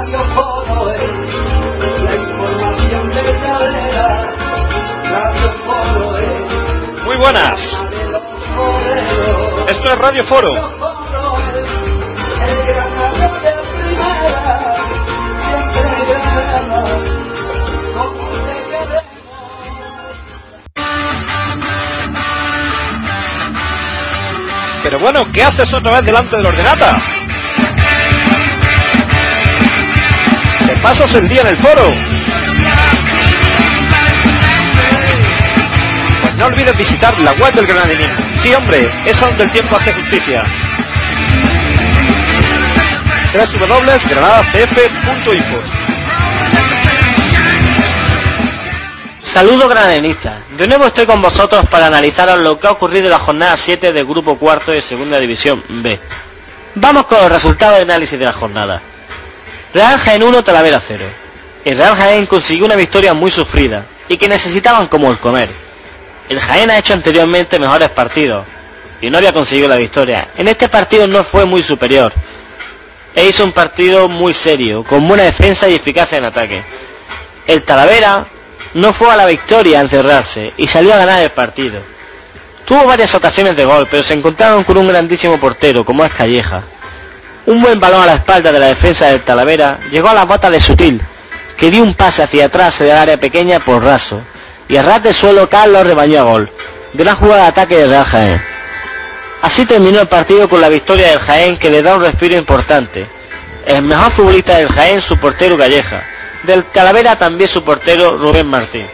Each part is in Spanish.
Radio Foro es la información verdadera. Radio Foro es. Muy buenas. Esto es Radio Foro. Pero bueno, ¿qué haces otra vez delante del ordenata? Te pasas el día en el foro. Pues no olvides visitar la web del Granadinismo. Sí, hombre, es donde el tiempo hace justicia. www.granadacf.info. Saludos granadinistas, de nuevo estoy con vosotros para analizaros lo que ha ocurrido en la jornada 7 del grupo cuarto de Segunda División B. Vamos con los resultados de análisis de la jornada. Real Jaén 1, Talavera 0. El Real Jaén consiguió una victoria muy sufrida y que necesitaban como el comer. El Jaén ha hecho anteriormente mejores partidos y no había conseguido la victoria. En este partido no fue muy superior e hizo un partido muy serio, con buena defensa y eficacia en ataque. El Talavera no fue a la victoria a encerrarse y salió a ganar el partido. Tuvo varias ocasiones de gol, pero se encontraron con un grandísimo portero como es Calleja. Un buen balón a la espalda de la defensa del Talavera llegó a la bota de Sutil, que dio un pase hacia atrás del área pequeña por raso, y a ras de suelo Carlos rebañó a gol. Gran jugada de ataque del Real Jaén. Así terminó el partido con la victoria del Jaén, que le da un respiro importante. El mejor futbolista del Jaén, su portero Calleja. Del Talavera también su portero Rubén Martín.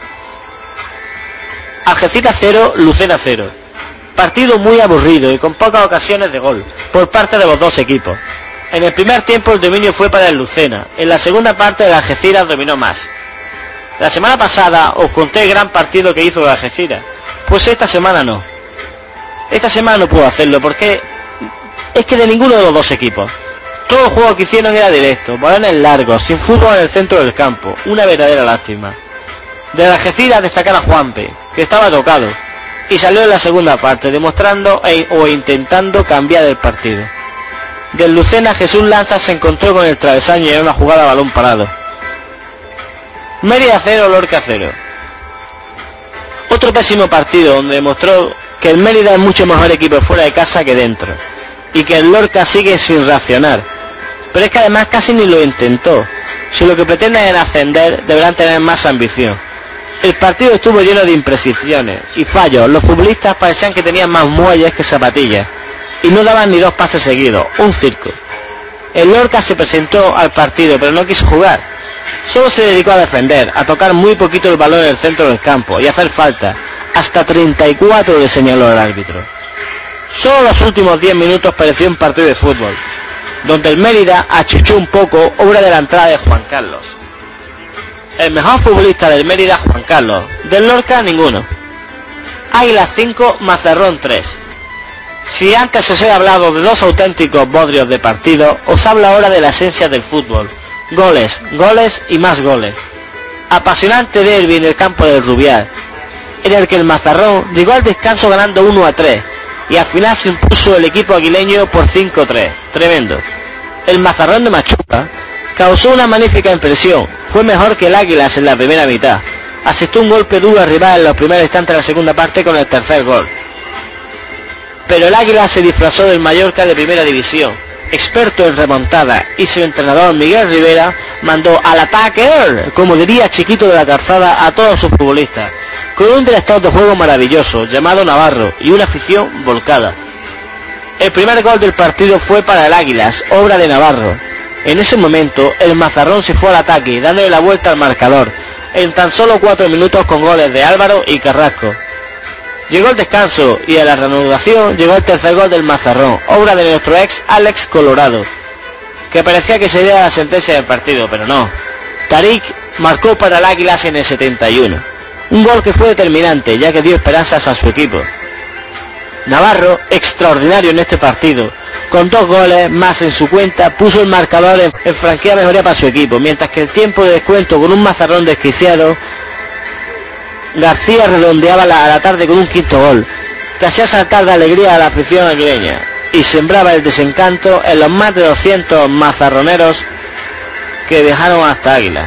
Algeciras 0, Lucena 0. Partido muy aburrido y con pocas ocasiones de gol por parte de los dos equipos. En el primer tiempo el dominio fue para el Lucena. En la segunda parte el Algeciras dominó más. La semana pasada os conté el gran partido que hizo el Algeciras. Pues esta semana no. Esta semana no puedo hacerlo porque es que de ninguno de los dos equipos. Todo el juego que hicieron era directo, balones largos, sin fútbol en el centro del campo, una verdadera lástima. De la Algeciras destacar a Juanpe, que estaba tocado, y salió en la segunda parte, demostrando o intentando cambiar el partido. Del Lucena, Jesús Lanza se encontró con el travesaño y era una jugada a balón parado. Mérida 0, Lorca 0. Otro pésimo partido donde demostró que el Mérida es mucho mejor equipo fuera de casa que dentro, y que el Lorca sigue sin reaccionar. Pero es que además casi ni lo intentó. Si lo que pretenden es ascender, deberán tener más ambición. El partido estuvo lleno de imprecisiones y fallos. Los futbolistas parecían que tenían más muelles que zapatillas y no daban ni dos pases seguidos, un circo. El Lorca se presentó al partido pero no quiso jugar. Solo se dedicó a defender, a tocar muy poquito el balón en el centro del campo y a hacer falta. Hasta 34 le señaló el árbitro. Solo los últimos 10 minutos pareció un partido de fútbol, donde el Mérida achuchó un poco, obra de la entrada de Juan Carlos. El mejor futbolista del Mérida, Juan Carlos. Del Lorca, ninguno. Águilas 5, Mazarrón 3. Si antes os he hablado de dos auténticos bodrios de partido, os hablo ahora de la esencia del fútbol. Goles, goles y más goles. Apasionante derbi en el campo del Rubial, en el que el Mazarrón llegó al descanso ganando 1-3, y al final se impuso el equipo aguileño por 5-3. Tremendo. El Mazarrón de Machuca causó una magnífica impresión. Fue mejor que el Águilas en la primera mitad. Asestó un golpe duro al rival en los primeros instantes de la segunda parte con el tercer gol. Pero el Águila se disfrazó del Mallorca de primera división, experto en remontada, y su entrenador Miguel Rivera mandó al ataque, como diría Chiquito de la Calzada, a todos sus futbolistas, con un director de juego maravilloso llamado Navarro y una afición volcada. El primer gol del partido fue para el Águilas, obra de Navarro. En ese momento el Mazarrón se fue al ataque, dándole la vuelta al marcador en tan solo 4 minutos con goles de Álvaro y Carrasco. Llegó el descanso y a la reanudación llegó el tercer gol del Mazarrón, obra de nuestro ex Alex Colorado, que parecía que sería la sentencia del partido, pero no. Tarik marcó para el Águilas en el 71, un gol que fue determinante, ya que dio esperanzas a su equipo. Navarro, extraordinario en este partido, con 2 goles más en su cuenta, puso el marcador en franquea mejoría para su equipo, mientras que el tiempo de descuento con un Mazarrón desquiciado, García redondeaba a la tarde con un quinto gol, que hacía saltar de alegría a la afición aguileña y sembraba el desencanto en los más de 200 mazarroneros que viajaron hasta Águilas.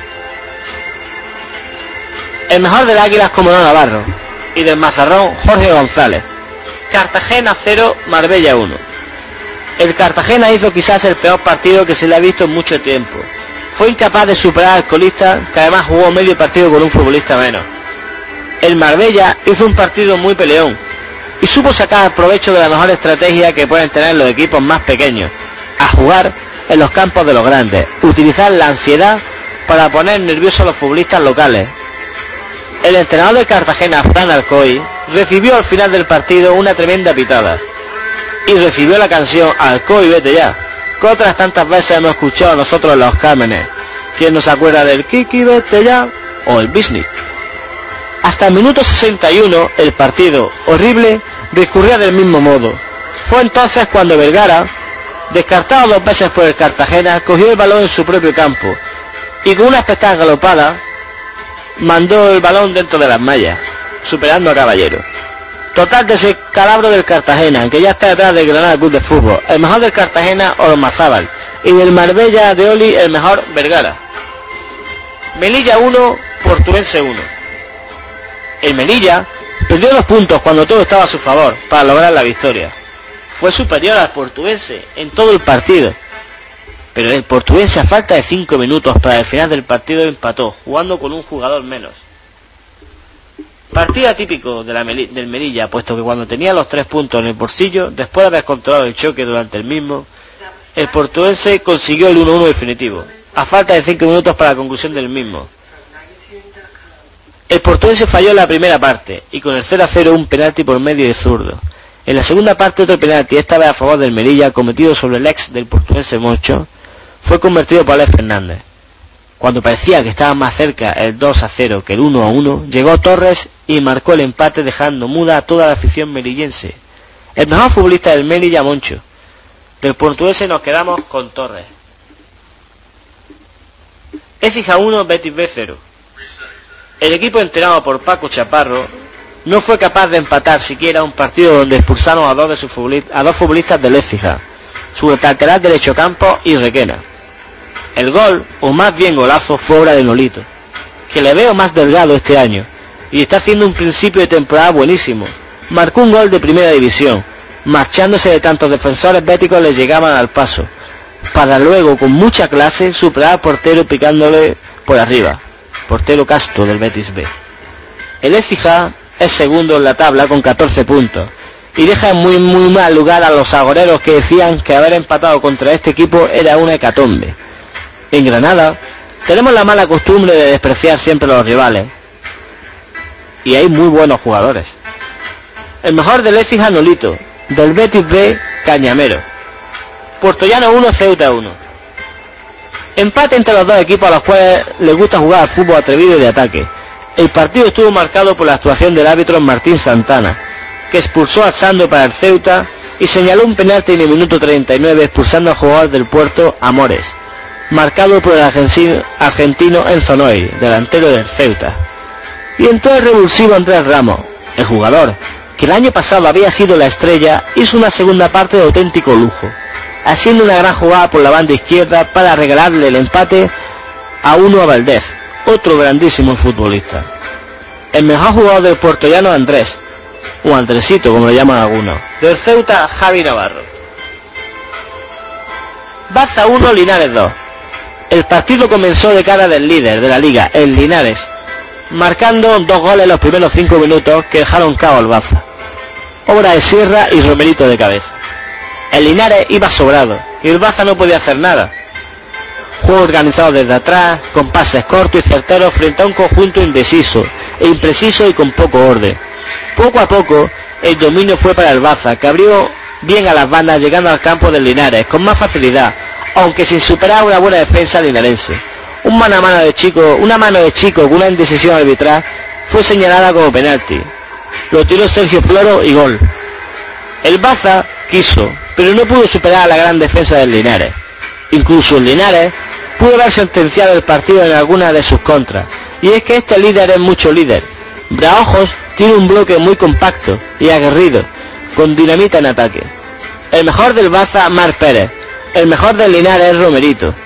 El mejor del Águilas, como no, Navarro, y del Mazarrón, Jorge González. Cartagena 0, Marbella 1. El Cartagena hizo quizás el peor partido que se le ha visto en mucho tiempo. Fue incapaz de superar al colista, que además jugó medio partido con un futbolista menos. El Marbella hizo un partido muy peleón y supo sacar provecho de la mejor estrategia que pueden tener los equipos más pequeños: a jugar en los campos de los grandes, utilizar la ansiedad para poner nerviosos a los futbolistas locales. El entrenador de Cartagena, Fran Alcoy, recibió al final del partido una tremenda pitada y recibió la canción Alcoy vete ya, que otras tantas veces hemos escuchado nosotros en los Cármenes. ¿Quién nos acuerda del Kiki vete ya o el Business? Hasta el minuto 61 el partido, horrible, discurría del mismo modo. Fue entonces cuando Vergara, descartado 2 veces por el Cartagena, cogió el balón en su propio campo y con una espectacular galopada mandó el balón dentro de las mallas, superando a Caballero. Total descalabro del Cartagena, que ya está detrás del Granada Club de Fútbol. El mejor del Cartagena, Ormazábal, y del Marbella de Oli, el mejor, Vergara. Melilla 1, Portuense 1. El Melilla perdió 2 puntos cuando todo estaba a su favor para lograr la victoria. Fue superior al Portuense en todo el partido, pero el Portuense, a falta de 5 minutos para el final del partido, empató, jugando con un jugador menos. Partido atípico del Melilla, puesto que cuando tenía los 3 puntos en el bolsillo, después de haber controlado el choque durante el mismo, el Portuense consiguió el 1-1 definitivo, a falta de 5 minutos para la conclusión del mismo. El Portuense falló en la primera parte, y con el 0-0 un penalti por medio de zurdo. En la segunda parte otro penalti, esta vez a favor del Melilla, cometido sobre el ex del Portuense Moncho, fue convertido por Alex Fernández. Cuando parecía que estaba más cerca el 2-0 que el 1-1, llegó Torres y marcó el empate, dejando muda a toda la afición melillense. El mejor futbolista del Melilla, Moncho. Del Portuense nos quedamos con Torres. Écija 1, Betis B 0. El equipo entrenado por Paco Chaparro no fue capaz de empatar siquiera un partido donde expulsaron a dos futbolistas del Écija, su lateral derecho Campos y Requena. El gol, o más bien golazo, fue obra de Nolito, que le veo más delgado este año y está haciendo un principio de temporada buenísimo. Marcó un gol de primera división, marchándose de tantos defensores béticos le llegaban al paso, para luego con mucha clase superar al portero picándole por arriba. Portero Castro del Betis B. El Écija es segundo en la tabla con 14 puntos y deja en muy mal lugar a los agoreros, que decían que haber empatado contra este equipo era una hecatombe. En Granada tenemos la mala costumbre de despreciar siempre a los rivales, y hay muy buenos jugadores. El mejor del Écija, Nolito. Del Betis B, Cañamero. Puertollano 1, Ceuta 1. Empate entre los dos equipos a los cuales les gusta jugar al fútbol atrevido y de ataque. El partido estuvo marcado por la actuación del árbitro Martín Santana, que expulsó al Sando para el Ceuta y señaló un penalti en el minuto 39, expulsando al jugador del Puerto, Amores, marcado por el argentino Enzo Noy, delantero del Ceuta. Y entró el revulsivo Andrés Ramos. El jugador, que el año pasado había sido la estrella, hizo una segunda parte de auténtico lujo, haciendo una gran jugada por la banda izquierda para regalarle el empate a Valdez, otro grandísimo futbolista. El mejor jugador del puertollano, Andrés, o Andresito como le llaman algunos. Del Ceuta, Javi Navarro. Baza 1, Linares 2. El partido comenzó de cara del líder de la liga, el Linares, marcando 2 goles en los primeros 5 minutos que dejaron cao al Baza. Obra de Sierra y Romerito de cabeza. El Linares iba sobrado y el Baza no podía hacer nada. Juego organizado desde atrás, con pases cortos y certeros frente a un conjunto indeciso e impreciso y con poco orden. Poco a poco el dominio fue para el Baza, que abrió bien a las bandas, llegando al campo del Linares con más facilidad, aunque sin superar una buena defensa linarense. Una mano de chico con una indecisión arbitral fue señalada como penalti. Lo tiró Sergio Floro y gol. El Baza quiso, pero no pudo superar a la gran defensa del Linares. Incluso el Linares pudo haber sentenciado el partido en alguna de sus contras, y es que este líder es mucho líder. Braojos tiene un bloque muy compacto y aguerrido, con dinamita en ataque. El mejor del Baza, Marc Pérez. El mejor del Linares es Romerito.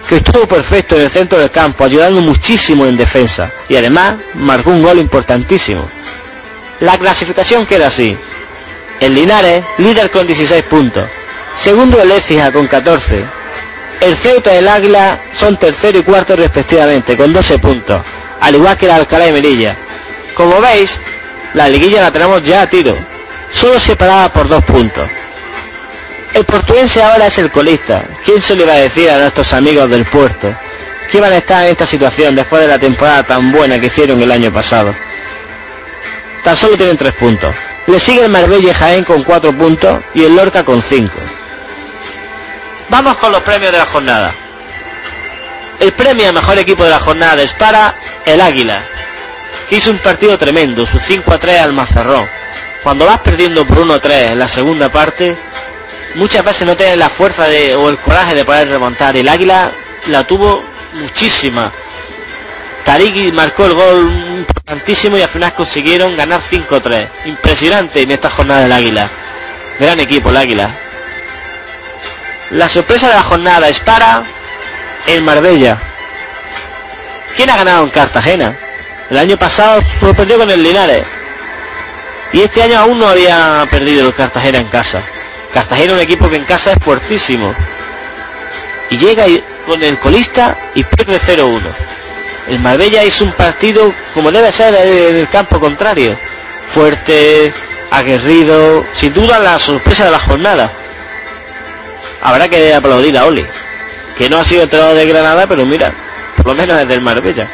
que estuvo perfecto en el centro del campo, ayudando muchísimo en defensa, y además marcó un gol importantísimo. La clasificación queda así: el Linares, líder con 16 puntos, segundo el Écija con 14, el Ceuta y el Águila son tercero y cuarto respectivamente con 12 puntos, al igual que el Alcalá y Melilla. Como veis, la liguilla la tenemos ya a tiro, solo separada por 2 puntos. El Portuense ahora es el colista. ¿Quién se le iba a decir a nuestros amigos del puerto que iban a estar en esta situación después de la temporada tan buena que hicieron el año pasado? Tan solo tienen 3 puntos. Le sigue el Marbella y Jaén con 4 puntos y el Lorca con 5. Vamos con los premios de la jornada. El premio a mejor equipo de la jornada es para el Águila, que hizo un partido tremendo, su 5-3 al Mazarrón. Cuando vas perdiendo por 1-3 en la segunda parte, muchas veces no tienes la fuerza o el coraje de poder remontar. El Águila la tuvo muchísima. Tariki marcó el gol importantísimo y al final consiguieron ganar 5-3. Impresionante en esta jornada del Águila. Gran equipo el Águila. La sorpresa de la jornada es para el Marbella. ¿Quién ha ganado en Cartagena? El año pasado perdió con el Linares. Y este año aún no había perdido el Cartagena en casa. Cartagena es un equipo que en casa es fuertísimo. Y llega con el colista y pierde 0-1. El Marbella hizo un partido como debe ser en el campo contrario. Fuerte, aguerrido, sin duda la sorpresa de la jornada. Habrá que aplaudir a Oli, que no ha sido entrenador de Granada, pero mira, por lo menos es del Marbella.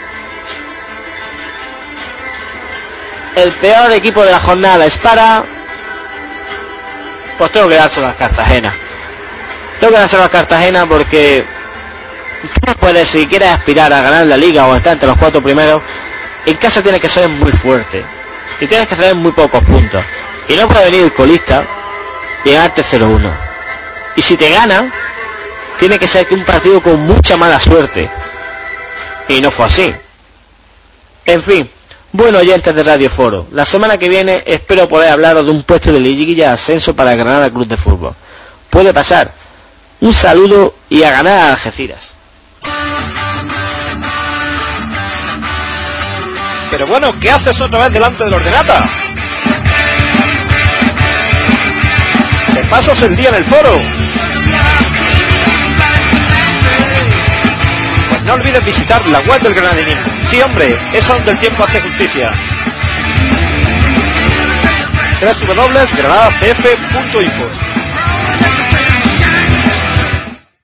El peor equipo de la jornada es para... Pues tengo que dárselo a Cartagena. Tengo que dárselo a Cartagena porque tú no puedes, si quieres aspirar a ganar la liga o estar entre los 4 primeros, en casa tienes que ser muy fuerte y tienes que hacer muy pocos puntos. Y no puede venir el colista y ganarte 0-1. Y si te gana, tiene que ser un partido con mucha mala suerte. Y no fue así. En fin. Bueno, oyentes de Radio Foro, la semana que viene espero poder hablaros de un puesto de liguilla de ascenso para Granada Club de Fútbol. Puede pasar. Un saludo y a ganar a Algeciras. Pero bueno, ¿qué haces otra vez delante del ordenata? Te pasas el día en el foro. Pues no olvides visitar la web del Granadinismo. Sí, hombre, es donde el tiempo hace justicia. www.granadacf.info